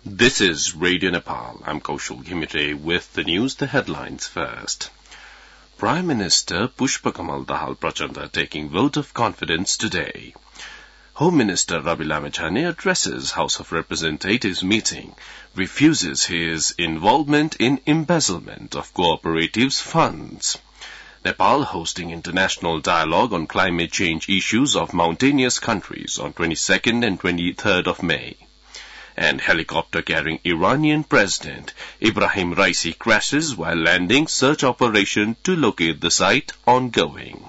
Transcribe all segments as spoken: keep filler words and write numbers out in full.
This is Radio Nepal. I'm Kaushal Ghimire with the news, the headlines first. Prime Minister Pushpakamal Dahal Prachanda taking vote of confidence today. Home Minister Ravi Lamechhane addresses House of Representatives meeting, refuses his involvement in embezzlement of cooperatives' funds. Nepal hosting international dialogue on climate change issues of mountainous countries on twenty-second and twenty-third of May. And helicopter carrying Iranian President Ibrahim Raisi crashes while landing, search operation to locate the site ongoing.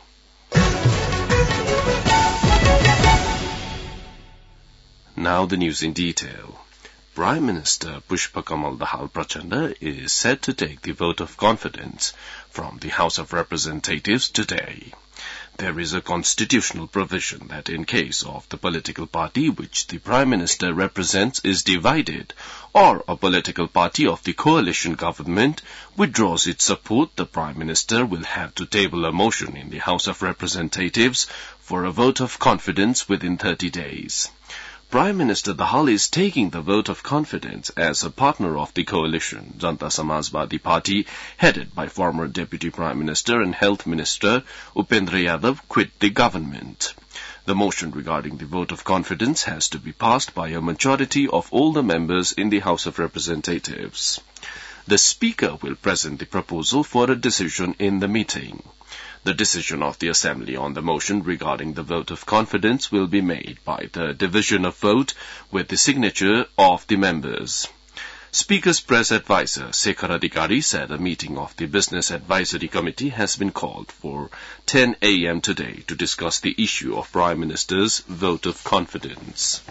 Now the news in detail. Prime Minister Pushpakamal Dahal Prachanda is set to take the vote of confidence from the House of Representatives today. There is a constitutional provision that in case of the political party which the Prime Minister represents is divided, or a political party of the coalition government withdraws its support, the Prime Minister will have to table a motion in the House of Representatives for a vote of confidence within thirty days. Prime Minister Dahal is taking the vote of confidence as a partner of the coalition. Janta Samajwadi Party, headed by former Deputy Prime Minister and Health Minister Upendra Yadav, quit the government. The motion regarding the vote of confidence has to be passed by a majority of all the members in the House of Representatives. The Speaker will present the proposal for a decision in the meeting. The decision of the Assembly on the motion regarding the vote of confidence will be made by the division of vote with the signature of the members. Speaker's press advisor, Sekhar Adhikari, said a meeting of the Business Advisory Committee has been called for ten a.m. today to discuss the issue of Prime Minister's vote of confidence.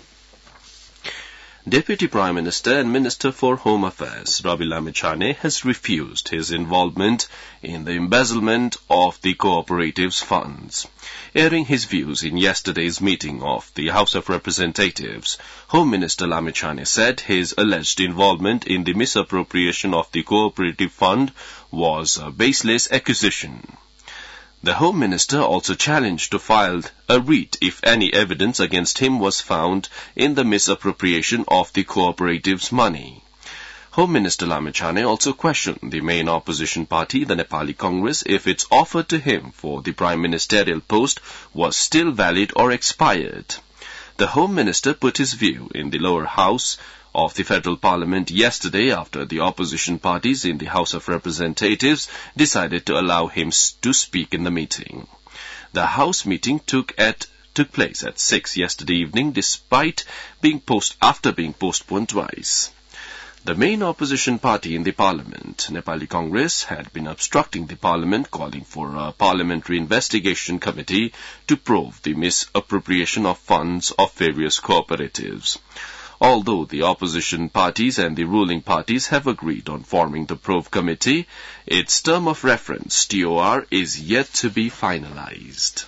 Deputy Prime Minister and Minister for Home Affairs Ravi Lamechhane has refused his involvement in the embezzlement of the cooperatives' funds. Airing his views in yesterday's meeting of the House of Representatives, Home Minister Lamechhane said his alleged involvement in the misappropriation of the cooperative fund was a baseless accusation. The Home Minister also challenged to file a writ if any evidence against him was found in the misappropriation of the cooperative's money. Home Minister Lamechhane also questioned the main opposition party, the Nepali Congress, if its offer to him for the prime ministerial post was still valid or expired. The Home Minister put his view in the lower house of the Federal Parliament yesterday after the opposition parties in the House of Representatives decided to allow him to speak in the meeting. The House meeting took at took place at six yesterday evening despite being post after being postponed twice. The main opposition party in the Parliament, Nepali Congress, had been obstructing the Parliament, calling for a parliamentary investigation committee to probe the misappropriation of funds of various cooperatives. Although the opposition parties and the ruling parties have agreed on forming the probe committee, its term of reference, T O R, is yet to be finalized.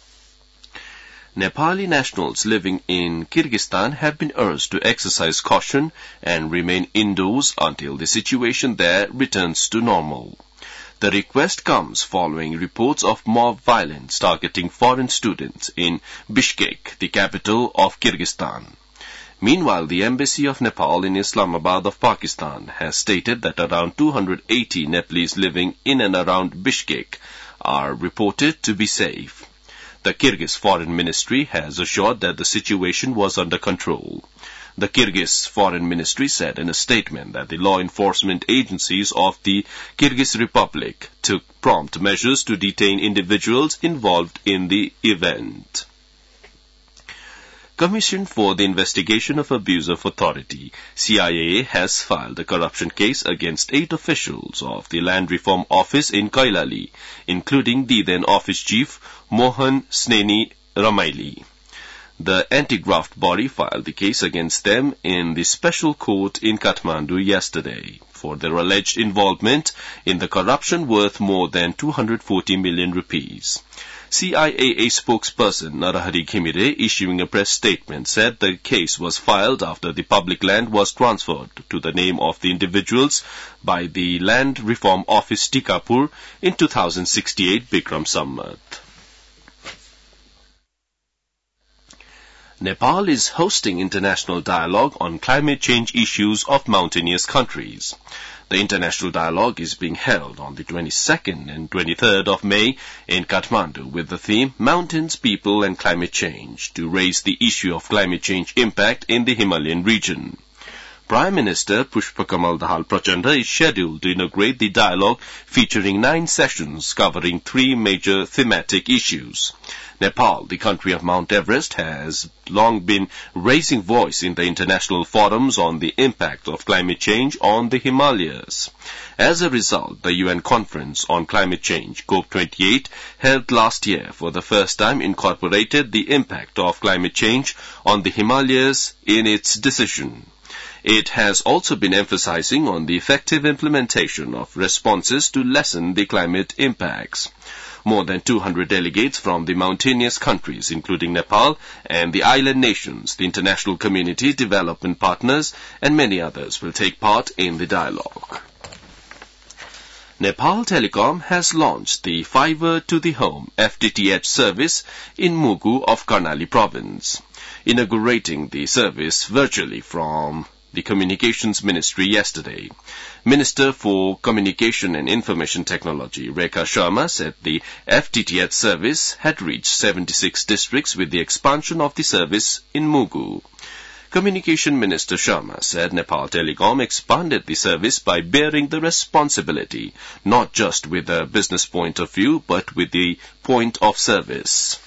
Nepali nationals living in Kyrgyzstan have been urged to exercise caution and remain indoors until the situation there returns to normal. The request comes following reports of mob violence targeting foreign students in Bishkek, the capital of Kyrgyzstan. Meanwhile, the Embassy of Nepal in Islamabad of Pakistan has stated that around two hundred eighty Nepalese living in and around Bishkek are reported to be safe. The Kyrgyz Foreign Ministry has assured that the situation was under control. The Kyrgyz Foreign Ministry said in a statement that the law enforcement agencies of the Kyrgyz Republic took prompt measures to detain individuals involved in the event. Commission for the Investigation of Abuse of Authority, C I A, has filed a corruption case against eight officials of the Land Reform Office in Kailali, including the then office chief, Mohan Sneni Ramaili. The anti-graft body filed the case against them in the special court in Kathmandu yesterday for their alleged involvement in the corruption worth more than two hundred forty million rupees. C I A A spokesperson Narahari Ghimire, issuing a press statement, said the case was filed after the public land was transferred to the name of the individuals by the Land Reform Office Tikapur in two thousand sixty-eight Bikram Samvat. Nepal is hosting international dialogue on climate change issues of mountainous countries. The international dialogue is being held on the twenty-second and twenty-third of May in Kathmandu with the theme Mountains, People and Climate Change to raise the issue of climate change impact in the Himalayan region. Prime Minister Pushpakamal Dahal Prachanda is scheduled to inaugurate the dialogue featuring nine sessions covering three major thematic issues. Nepal, the country of Mount Everest, has long been raising voice in the international forums on the impact of climate change on the Himalayas. As a result, the U N Conference on Climate Change, COP twenty-eight, held last year for the first time incorporated the impact of climate change on the Himalayas in its decision. It has also been emphasizing on the effective implementation of responses to lessen the climate impacts. More than two hundred delegates from the mountainous countries, including Nepal and the island nations, the international community, development partners, and many others will take part in the dialogue. Nepal Telecom has launched the Fiber to the Home F T T H service in Mugu of Karnali province, inaugurating the service virtually from the Communications Ministry yesterday. Minister for Communication and Information Technology, Rekha Sharma, said the F T T H service had reached seventy-six districts with the expansion of the service in Mugu. Communication Minister Sharma said Nepal Telecom expanded the service by bearing the responsibility, not just with a business point of view, but with the point of service.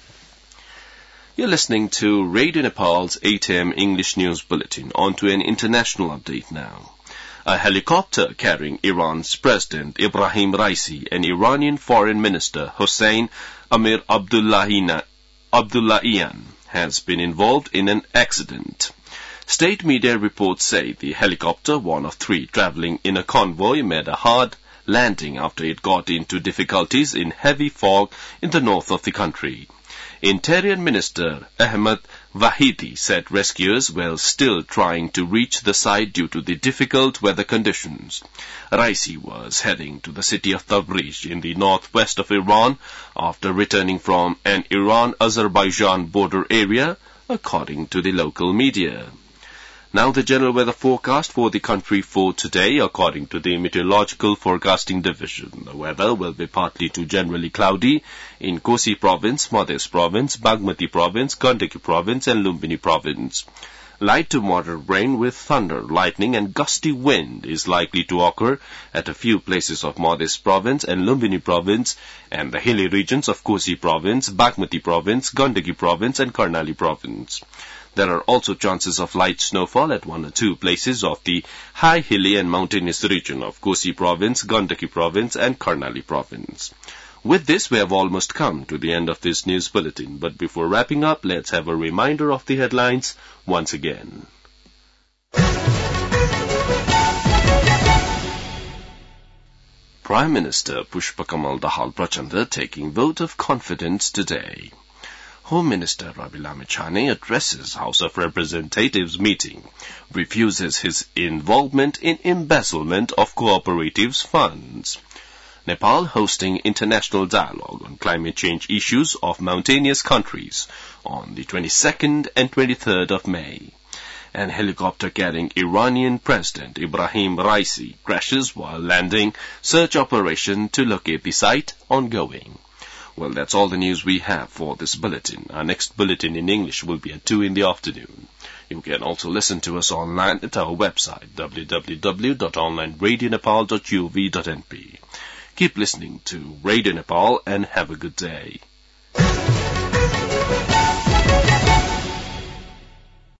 You're listening to Radio Nepal's eight a m English News Bulletin. On to an international update now. A helicopter carrying Iran's President Ibrahim Raisi and Iranian Foreign Minister Hossein Amir Abdullahian has been involved in an accident. State media reports say the helicopter, one of three traveling in a convoy, made a hard landing after it got into difficulties in heavy fog in the north of the country. Interior Minister Ahmed Vahidi said rescuers were still trying to reach the site due to the difficult weather conditions. Raisi was heading to the city of Tabriz in the northwest of Iran after returning from an Iran-Azerbaijan border area, according to the local media. Now the general weather forecast for the country for today, according to the Meteorological Forecasting Division. The weather will be partly to generally cloudy in Kosi Province, Madhya Province, Bagmati Province, Gandaki Province and Lumbini Province. Light to moderate rain with thunder, lightning and gusty wind is likely to occur at a few places of Madhya Province and Lumbini Province and the hilly regions of Kosi Province, Bagmati Province, Gandaki Province and Karnali Province. There are also chances of light snowfall at one or two places of the high hilly and mountainous region of Kosi Province, Gandaki Province and Karnali Province. With this, we have almost come to the end of this news bulletin. But before wrapping up, let's have a reminder of the headlines once again. Prime Minister Pushpakamal Dahal Prachanda taking vote of confidence today. Home Minister Ravi Lamechhane addresses House of Representatives meeting, refuses his involvement in embezzlement of cooperatives' funds. Nepal hosting international dialogue on climate change issues of mountainous countries on the twenty-second and twenty-third of May. And helicopter carrying Iranian President Ibrahim Raisi crashes while landing, search operation to locate the site ongoing. Well, that's all the news we have for this bulletin. Our next bulletin in English will be at two in the afternoon. You can also listen to us online at our website, w w w dot online radio nepal dot u v dot n p. Keep listening to Radio Nepal and have a good day.